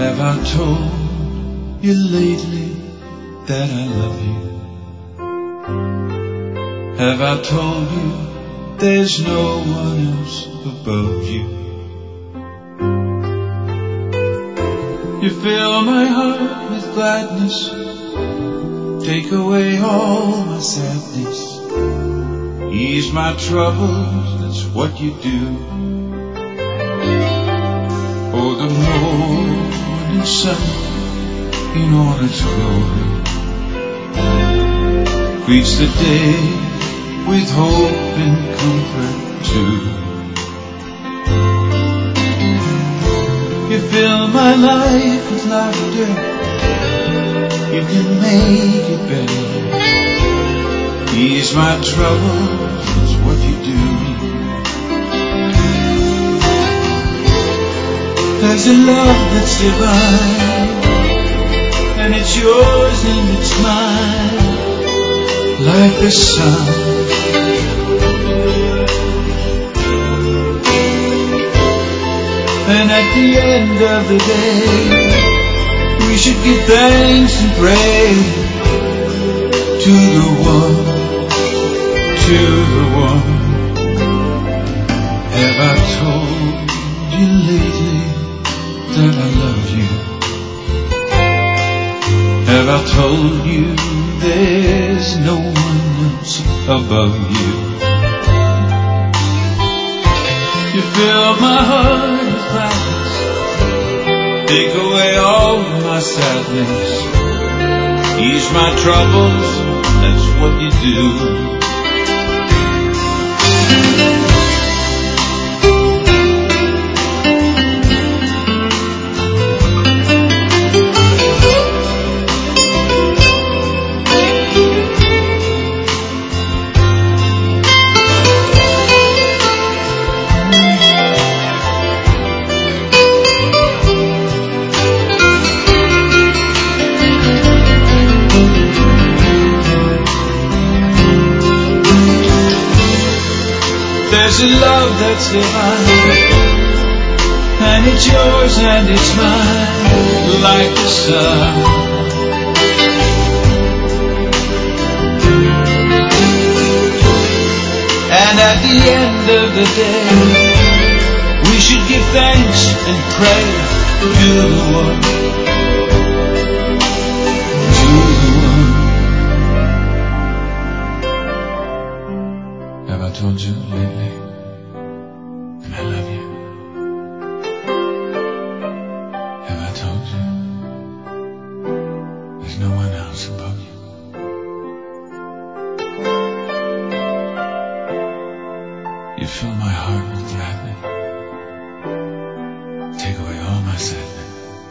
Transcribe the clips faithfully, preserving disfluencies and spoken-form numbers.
Have I told you lately that I love you? Have I told you there's no one else above you? You fill my heart with gladness, take away all my sadness, ease my troubles, that's what you do. Oh, the morning sun in all its glory greets the day with hope and comfort too. You fill my life with laughter, you can make it better, ease my troubles, that's what you do. There's a love that's divine, and it's yours and it's mine, like the sun. And at the end of the day, we should give thanks and pray to the one, to the one. Have I told you lately that I love you? Have I told you there's no one else above you? You fill my heart with gladness, take away all my sadness, ease my troubles, that's what you do. There's a love that's divine, and it's yours and it's mine, like the sun. And at the end of the day, we should give thanks and pray to the one, to the one. Have I told you lately that I love you? Have I told you there's no one else above you? You fill my heart with gladness, take away all my sadness,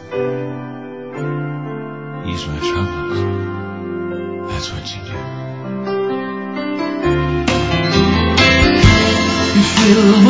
ease my troubles, that's what you do. You fill